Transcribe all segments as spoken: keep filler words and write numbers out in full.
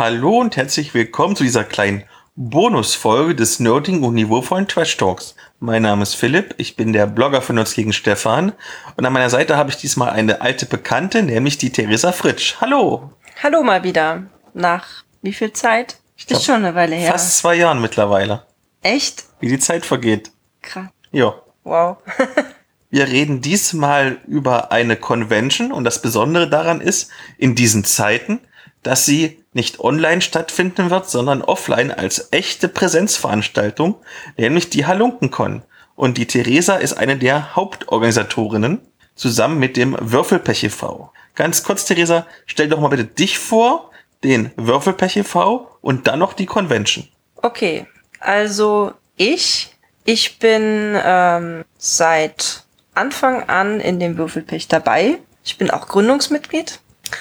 Hallo und herzlich willkommen zu dieser kleinen Bonusfolge des nerdigen und niveauvollen Trash Talks. Mein Name ist Philipp, ich bin der Blogger von Nerds gegen Stefan und an meiner Seite habe ich diesmal eine alte Bekannte, nämlich die Theresa Fritsch. Hallo! Hallo mal wieder. Nach wie viel Zeit? Ich glaub, ist schon eine Weile her. Fast zwei Jahren mittlerweile. Echt? Wie die Zeit vergeht. Krass. Ja. Wow. Wir reden diesmal über eine Convention und das Besondere daran ist, in diesen Zeiten, dass sie nicht online stattfinden wird, sondern offline als echte Präsenzveranstaltung, nämlich die HalunkenCon. Und die Theresa ist eine der Hauptorganisatorinnen, zusammen mit dem Würfelpech e V. Ganz kurz, Theresa, stell doch mal bitte dich vor, den Würfelpech e V und dann noch die Convention. Okay, also ich, ich bin ähm, seit Anfang an in dem Würfelpech dabei. Ich bin auch Gründungsmitglied.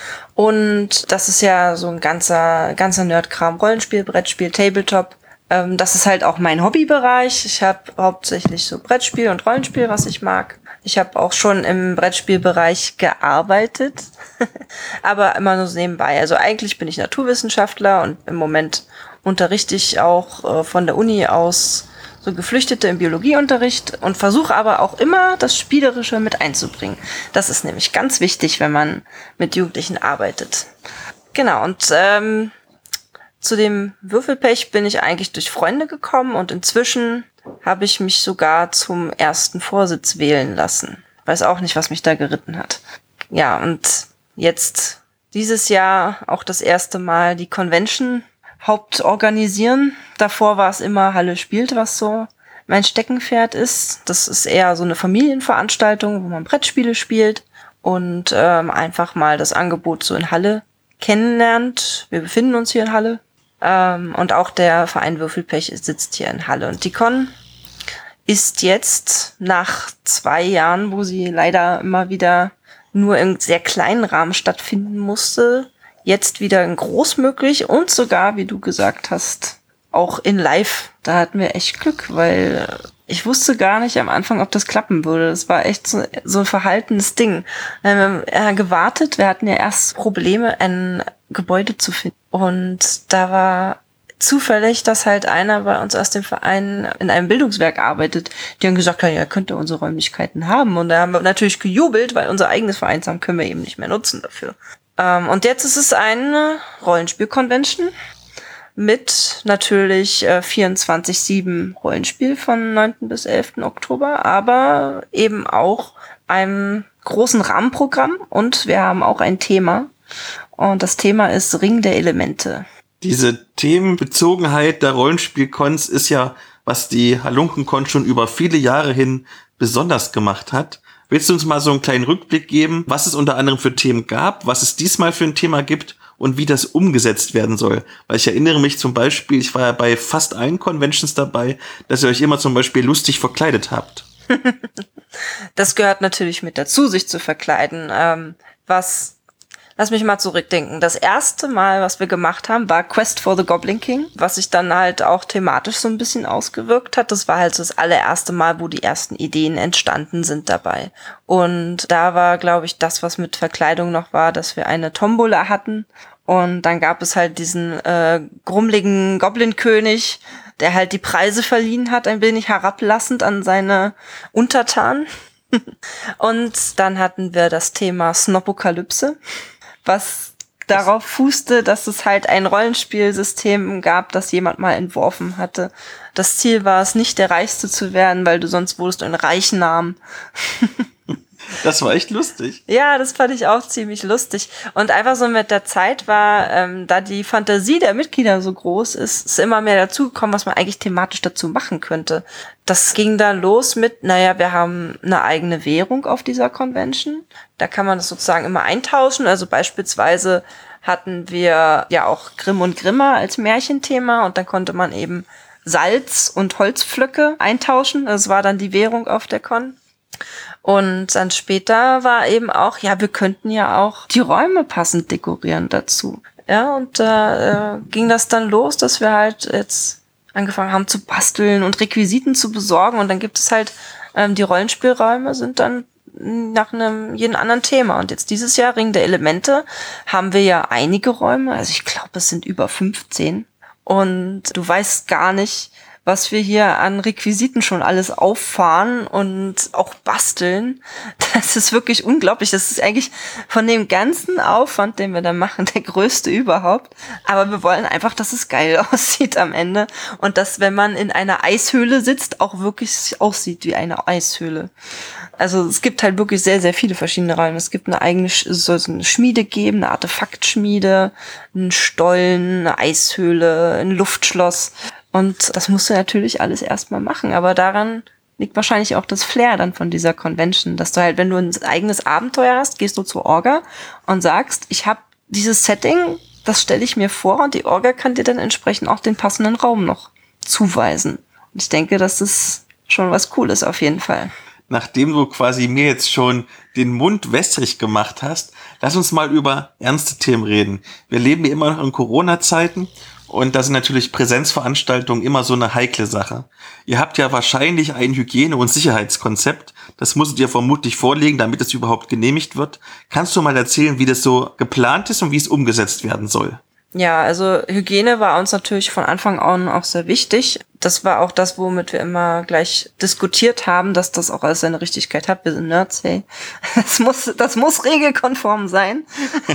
Und das ist ja so ein ganzer ganzer Nerdkram, Rollenspiel, Brettspiel, Tabletop. Ähm, das ist halt auch mein Hobbybereich. Ich habe hauptsächlich so Brettspiel und Rollenspiel, was ich mag. Ich habe auch schon im Brettspielbereich gearbeitet, aber immer nur so nebenbei. Also eigentlich bin ich Naturwissenschaftler und im Moment unterrichte ich auch äh, von der Uni aus so Geflüchtete im Biologieunterricht und versuche aber auch immer das Spielerische mit einzubringen. Das ist nämlich ganz wichtig, wenn man mit Jugendlichen arbeitet. Genau, und ähm, zu dem Würfelpech bin ich eigentlich durch Freunde gekommen und inzwischen habe ich mich sogar zum ersten Vorsitz wählen lassen. Weiß auch nicht, was mich da geritten hat. Ja, und jetzt dieses Jahr auch das erste Mal die Convention Hauptorganisieren. Davor war es immer Halle spielt, was so mein Steckenpferd ist. Das ist eher so eine Familienveranstaltung, wo man Brettspiele spielt und ähm, einfach mal das Angebot so in Halle kennenlernt. Wir befinden uns hier in Halle. Ähm, und auch der Verein Würfelpech sitzt hier in Halle. Und die Con ist jetzt nach zwei Jahren, wo sie leider immer wieder nur im sehr kleinen Rahmen stattfinden musste, jetzt wieder in groß möglich und sogar, wie du gesagt hast, auch in live. Da hatten wir echt Glück, weil ich wusste gar nicht am Anfang, ob das klappen würde. Das war echt so, so ein verhaltenes Ding. Wir haben äh, gewartet, wir hatten ja erst Probleme, ein Gebäude zu finden. Und da war zufällig, dass halt einer bei uns aus dem Verein in einem Bildungswerk arbeitet. Die haben gesagt, ja, er könnte unsere Räumlichkeiten haben. Und da haben wir natürlich gejubelt, weil unser eigenes Vereinsamt können wir eben nicht mehr nutzen dafür. Ähm, und jetzt ist es eine Rollenspiel-Convention mit natürlich äh, vierundzwanzig sieben Rollenspiel von neunten bis elften Oktober, aber eben auch einem großen Rahmenprogramm und wir haben auch ein Thema und das Thema ist Ring der Elemente. Diese Themenbezogenheit der Rollenspiel-Cons ist ja, was die HalunkenCon schon über viele Jahre hin besonders gemacht hat. Willst du uns mal so einen kleinen Rückblick geben, was es unter anderem für Themen gab, was es diesmal für ein Thema gibt und wie das umgesetzt werden soll? Weil ich erinnere mich zum Beispiel, ich war ja bei fast allen Conventions dabei, dass ihr euch immer zum Beispiel lustig verkleidet habt. Das gehört natürlich mit dazu, sich zu verkleiden. Ähm, was, lass mich mal zurückdenken. Das erste Mal, was wir gemacht haben, war Quest for the Goblin King, was sich dann halt auch thematisch so ein bisschen ausgewirkt hat. Das war halt so das allererste Mal, wo die ersten Ideen entstanden sind dabei. Und da war, glaube ich, das, was mit Verkleidung noch war, dass wir eine Tombola hatten. Und dann gab es halt diesen äh, grummeligen Goblin-König, der halt die Preise verliehen hat, ein wenig herablassend an seine Untertanen. Und dann hatten wir das Thema Snopokalypse, was darauf fußte, dass es halt ein Rollenspielsystem gab, das jemand mal entworfen hatte. Das Ziel war es, nicht der Reichste zu werden, weil du sonst wurdest du ein Reichnam. Das war echt lustig. Ja, das fand ich auch ziemlich lustig. Und einfach so mit der Zeit war, ähm, da die Fantasie der Mitglieder so groß ist, ist immer mehr dazugekommen, was man eigentlich thematisch dazu machen könnte. Das ging dann los mit, naja, wir haben eine eigene Währung auf dieser Convention. Da kann man das sozusagen immer eintauschen. Also beispielsweise hatten wir ja auch Grimm und Grimmer als Märchenthema und dann konnte man eben Salz und Holzpflöcke eintauschen. Das war dann die Währung auf der Con. Und dann später war eben auch, ja, wir könnten ja auch die Räume passend dekorieren dazu. Ja, und da äh, ging das dann los, dass wir halt jetzt angefangen haben zu basteln und Requisiten zu besorgen. Und dann gibt es halt, ähm, die Rollenspielräume sind dann nach einem jeden anderen Thema. Und jetzt dieses Jahr, Ring der Elemente, haben wir ja einige Räume. Also ich glaube, es sind über fünfzehn. Und du weißt gar nicht, was wir hier an Requisiten schon alles auffahren und auch basteln. Das ist wirklich unglaublich. Das ist eigentlich von dem ganzen Aufwand, den wir da machen, der größte überhaupt. Aber wir wollen einfach, dass es geil aussieht am Ende. Und dass, wenn man in einer Eishöhle sitzt, auch wirklich aussieht wie eine Eishöhle. Also es gibt halt wirklich sehr, sehr viele verschiedene Räume. Es gibt eine eigene, soll es eine Schmiede geben, eine Artefaktschmiede, einen Stollen, eine Eishöhle, ein Luftschloss. Und das musst du natürlich alles erstmal machen. Aber daran liegt wahrscheinlich auch das Flair dann von dieser Convention, dass du halt, wenn du ein eigenes Abenteuer hast, gehst du zur Orga und sagst, ich habe dieses Setting, das stelle ich mir vor, und die Orga kann dir dann entsprechend auch den passenden Raum noch zuweisen. Und ich denke, das ist schon was Cooles auf jeden Fall. Nachdem du quasi mir jetzt schon den Mund wässrig gemacht hast, lass uns mal über ernste Themen reden. Wir leben hier immer noch in Corona-Zeiten. Und da sind natürlich Präsenzveranstaltungen immer so eine heikle Sache. Ihr habt ja wahrscheinlich ein Hygiene- und Sicherheitskonzept. Das musstet ihr vermutlich vorlegen, damit es überhaupt genehmigt wird. Kannst du mal erzählen, wie das so geplant ist und wie es umgesetzt werden soll? Ja, also Hygiene war uns natürlich von Anfang an auch sehr wichtig. Das war auch das, womit wir immer gleich diskutiert haben, dass das auch alles seine Richtigkeit hat. Wir sind Nerds, hey. Das muss, das muss regelkonform sein.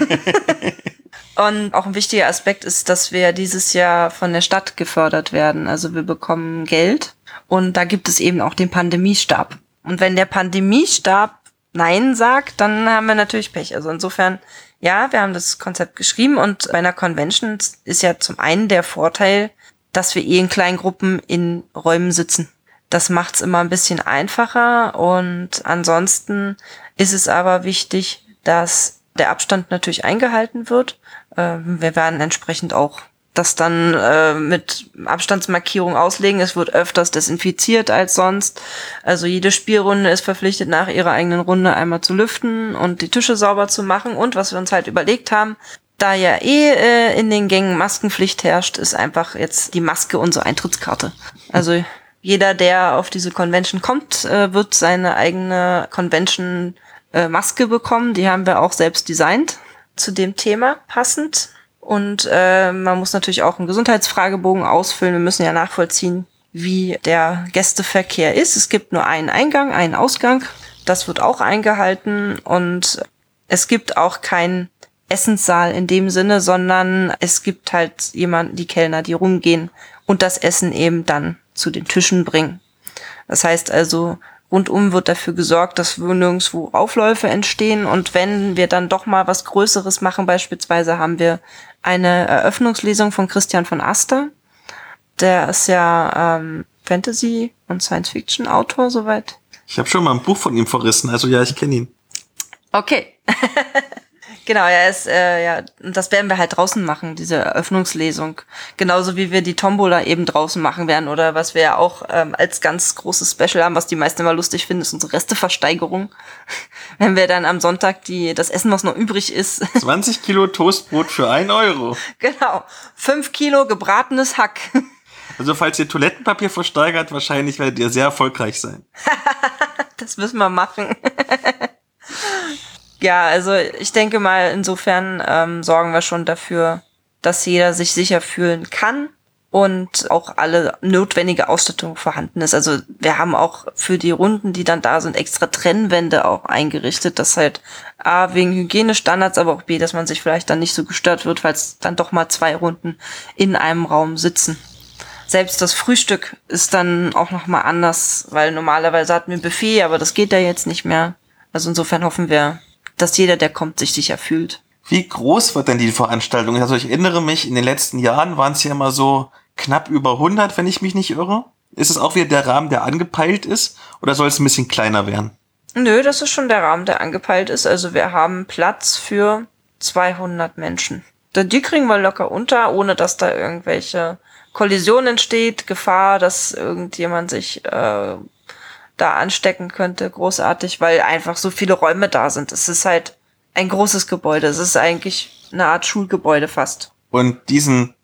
Und auch ein wichtiger Aspekt ist, dass wir dieses Jahr von der Stadt gefördert werden. Also wir bekommen Geld und da gibt es eben auch den Pandemiestab. Und wenn der Pandemiestab Nein sagt, dann haben wir natürlich Pech. Also insofern, ja, wir haben das Konzept geschrieben und bei einer Convention ist ja zum einen der Vorteil, dass wir eh in kleinen Gruppen in Räumen sitzen. Das macht's immer ein bisschen einfacher und ansonsten ist es aber wichtig, dass der Abstand natürlich eingehalten wird. Wir werden entsprechend auch das dann äh, mit Abstandsmarkierung auslegen. Es wird öfters desinfiziert als sonst. Also jede Spielrunde ist verpflichtet, nach ihrer eigenen Runde einmal zu lüften und die Tische sauber zu machen. Und was wir uns halt überlegt haben, da ja eh äh, in den Gängen Maskenpflicht herrscht, ist einfach jetzt die Maske unsere Eintrittskarte. Also jeder, der auf diese Convention kommt, äh, wird seine eigene Convention-Maske bekommen. Die haben wir auch selbst designt, zu dem Thema passend. Und äh, man muss natürlich auch einen Gesundheitsfragebogen ausfüllen. Wir müssen ja nachvollziehen, wie der Gästeverkehr ist. Es gibt nur einen Eingang, einen Ausgang. Das wird auch eingehalten. Und es gibt auch keinen Essenssaal in dem Sinne, sondern es gibt halt jemanden, die Kellner, die rumgehen und das Essen eben dann zu den Tischen bringen. Das heißt also, rundum wird dafür gesorgt, dass nirgendwo Aufläufe entstehen. Und wenn wir dann doch mal was Größeres machen, beispielsweise haben wir eine Eröffnungslesung von Christian von Aster. Der ist ja ähm, Fantasy- und Science-Fiction-Autor, soweit. Ich habe schon mal ein Buch von ihm verrissen, also ja, ich kenne ihn. Okay. Genau, er ist, äh, ja, und das werden wir halt draußen machen, diese Eröffnungslesung. Genauso wie wir die Tombola eben draußen machen werden oder was wir ja auch ähm, als ganz großes Special haben, was die meisten immer lustig finden, ist unsere Resteversteigerung. Wenn wir dann am Sonntag die das Essen, was noch übrig ist. zwanzig Kilo Toastbrot für ein Euro. Genau, fünf Kilo gebratenes Hack. Also falls ihr Toilettenpapier versteigert, wahrscheinlich werdet ihr sehr erfolgreich sein. Das müssen wir machen. Ja, also ich denke mal, insofern ähm, sorgen wir schon dafür, dass jeder sich sicher fühlen kann und auch alle notwendige Ausstattung vorhanden ist. Also wir haben auch für die Runden, die dann da sind, extra Trennwände auch eingerichtet, dass halt A, wegen Hygienestandards, aber auch B, dass man sich vielleicht dann nicht so gestört wird, falls dann doch mal zwei Runden in einem Raum sitzen. Selbst das Frühstück ist dann auch nochmal anders, weil normalerweise hatten wir ein Buffet, aber das geht ja jetzt nicht mehr. Also insofern hoffen wir, dass jeder, der kommt, sich sicher fühlt. Wie groß wird denn die Veranstaltung? Also ich erinnere mich, in den letzten Jahren waren es ja immer so knapp über hundert, wenn ich mich nicht irre. Ist es auch wieder der Rahmen, der angepeilt ist? Oder soll es ein bisschen kleiner werden? Nö, das ist schon der Rahmen, der angepeilt ist. Also wir haben Platz für zweihundert Menschen. Die kriegen wir locker unter, ohne dass da irgendwelche Kollisionen entsteht, Gefahr, dass irgendjemand sich äh, da anstecken könnte, großartig, weil einfach so viele Räume da sind. Es ist halt ein großes Gebäude. Es ist eigentlich eine Art Schulgebäude fast. Und diesen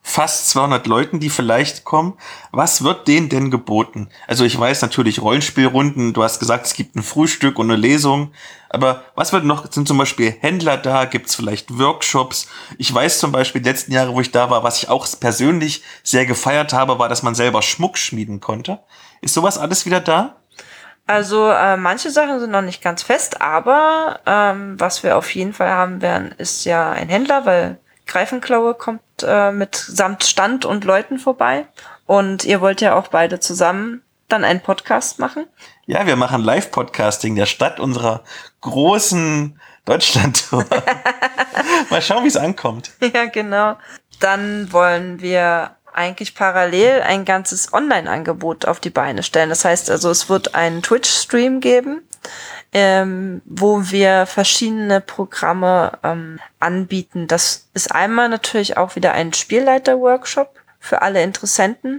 fast zweihundert Leuten, die vielleicht kommen. Was wird denen denn geboten? Also ich weiß natürlich Rollenspielrunden, du hast gesagt, es gibt ein Frühstück und eine Lesung, aber was wird noch, sind zum Beispiel Händler da, gibt es vielleicht Workshops? Ich weiß zum Beispiel, die letzten Jahre, wo ich da war, was ich auch persönlich sehr gefeiert habe, war, dass man selber Schmuck schmieden konnte. Ist sowas alles wieder da? Also äh, manche Sachen sind noch nicht ganz fest, aber ähm, was wir auf jeden Fall haben werden, ist ja ein Händler, weil Greifenklaue kommt äh, mit samt Stand und Leuten vorbei. Und ihr wollt ja auch beide zusammen dann einen Podcast machen. Ja, wir machen Live-Podcasting der Stadt unserer großen Deutschland-Tour. Mal schauen, wie es ankommt. Ja, genau. Dann wollen wir eigentlich parallel ein ganzes Online-Angebot auf die Beine stellen. Das heißt also, es wird einen Twitch-Stream geben, ähm, wo wir verschiedene Programme ähm, anbieten. Das ist einmal natürlich auch wieder ein Spielleiter-Workshop für alle Interessenten,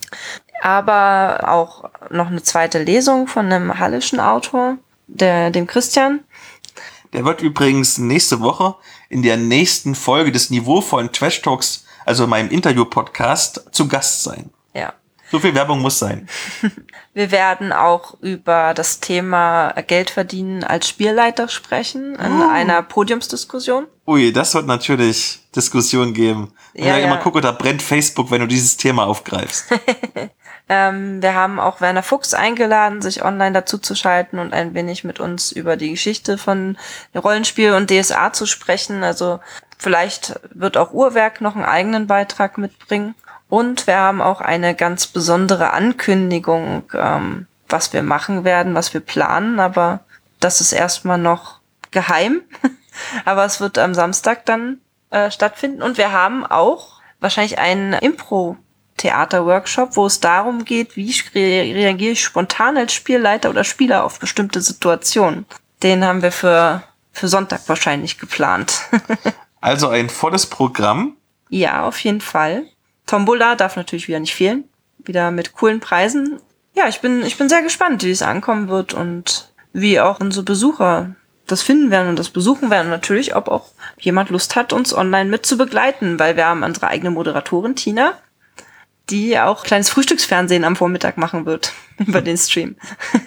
aber auch noch eine zweite Lesung von einem hallischen Autor, der, dem Christian. Der wird übrigens nächste Woche in der nächsten Folge des niveauvollen Trash Talks, also meinem Interview-Podcast, zu Gast sein. Ja. So viel Werbung muss sein. Wir werden auch über das Thema Geld verdienen als Spielleiter sprechen in oh. einer Podiumsdiskussion. Ui, das wird natürlich Diskussion geben. Ja, ja, ja. Immer gucke, da brennt Facebook, wenn du dieses Thema aufgreifst. ähm, wir haben auch Werner Fuchs eingeladen, sich online dazu zu schalten und ein wenig mit uns über die Geschichte von Rollenspiel und D S A zu sprechen. Also vielleicht wird auch Uhrwerk noch einen eigenen Beitrag mitbringen. Und wir haben auch eine ganz besondere Ankündigung, ähm, was wir machen werden, was wir planen. Aber das ist erstmal noch geheim. Aber es wird am Samstag dann äh, stattfinden. Und wir haben auch wahrscheinlich einen Impro-Theater-Workshop, wo es darum geht, wie re- reagiere ich spontan als Spielleiter oder Spieler auf bestimmte Situationen. Den haben wir für, für Sonntag wahrscheinlich geplant. Also ein volles Programm. Ja, auf jeden Fall. Tombola darf natürlich wieder nicht fehlen. Wieder mit coolen Preisen. Ja, ich bin, ich bin sehr gespannt, wie es ankommen wird und wie auch unsere Besucher das finden werden und das besuchen werden. Und natürlich, ob auch jemand Lust hat, uns online mit zu begleiten, weil wir haben unsere eigene Moderatorin, Tina, die auch kleines Frühstücksfernsehen am Vormittag machen wird über den Stream.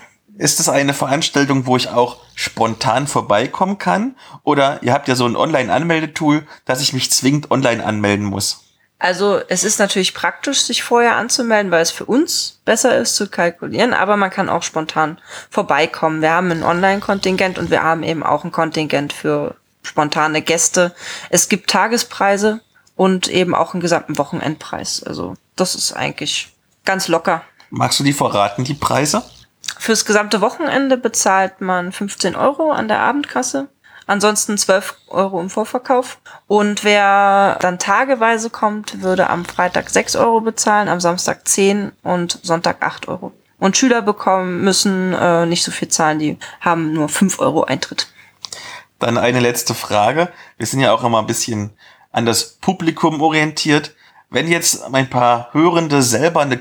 Ist es eine Veranstaltung, wo ich auch spontan vorbeikommen kann? Oder ihr habt ja so ein Online-Anmeldetool, dass ich mich zwingend online anmelden muss? Also es ist natürlich praktisch, sich vorher anzumelden, weil es für uns besser ist zu kalkulieren, aber man kann auch spontan vorbeikommen. Wir haben ein Online-Kontingent und wir haben eben auch ein Kontingent für spontane Gäste. Es gibt Tagespreise und eben auch einen gesamten Wochenendpreis. Also das ist eigentlich ganz locker. Magst du die verraten, die Preise? Fürs gesamte Wochenende bezahlt man fünfzehn Euro an der Abendkasse. Ansonsten zwölf Euro im Vorverkauf. Und wer dann tageweise kommt, würde am Freitag sechs Euro bezahlen, am Samstag zehn und Sonntag acht Euro. Und Schüler bekommen müssen äh, nicht so viel zahlen, die haben nur fünf Euro Eintritt. Dann eine letzte Frage. Wir sind ja auch immer ein bisschen an das Publikum orientiert. Wenn jetzt ein paar Hörende selber eine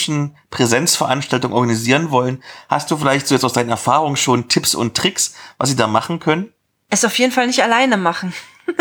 Convention-Präsenzveranstaltung organisieren wollen, hast du vielleicht so jetzt aus deinen Erfahrungen schon Tipps und Tricks, was sie da machen können? Es auf jeden Fall nicht alleine machen.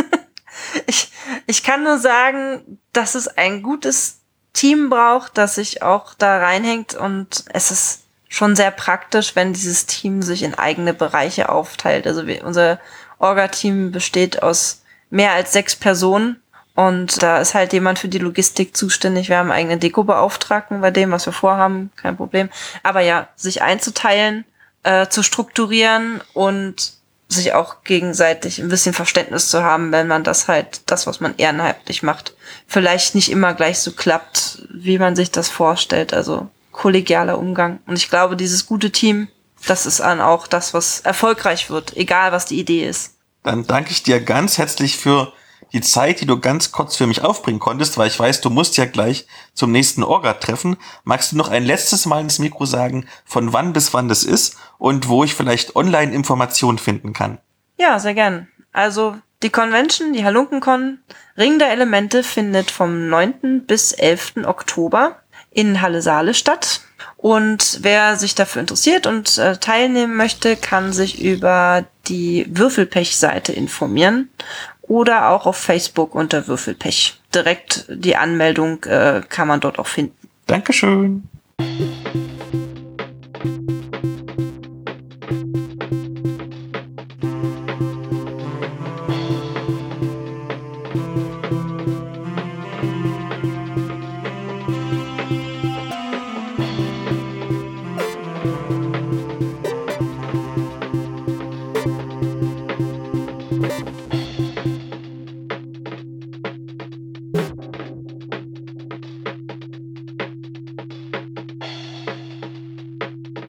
ich, ich kann nur sagen, dass es ein gutes Team braucht, das sich auch da reinhängt, und es ist schon sehr praktisch, wenn dieses Team sich in eigene Bereiche aufteilt. Also wir, unser Orga-Team besteht aus mehr als sechs Personen und da ist halt jemand für die Logistik zuständig. Wir haben einen eigenen Deko-Beauftragten bei dem, was wir vorhaben, kein Problem. Aber ja, sich einzuteilen, äh, zu strukturieren und sich auch gegenseitig ein bisschen Verständnis zu haben, wenn man das halt, das, was man ehrenamtlich macht, vielleicht nicht immer gleich so klappt, wie man sich das vorstellt. Also kollegialer Umgang. Und ich glaube, dieses gute Team, das ist dann auch das, was erfolgreich wird, egal was die Idee ist. Dann danke ich dir ganz herzlich für die Zeit, die du ganz kurz für mich aufbringen konntest, weil ich weiß, du musst ja gleich zum nächsten Orga-Treffen. Magst du noch ein letztes Mal ins Mikro sagen, von wann bis wann das ist und wo ich vielleicht Online-Informationen finden kann? Ja, sehr gern. Also die Convention, die Halunkencon, Ring der Elemente, findet vom neunten bis elften Oktober in Halle Saale statt. Und wer sich dafür interessiert und äh, teilnehmen möchte, kann sich über die Würfelpech-Seite informieren oder auch auf Facebook unter Würfelpech. direkt die Anmeldung äh, kann man dort auch finden. Dankeschön.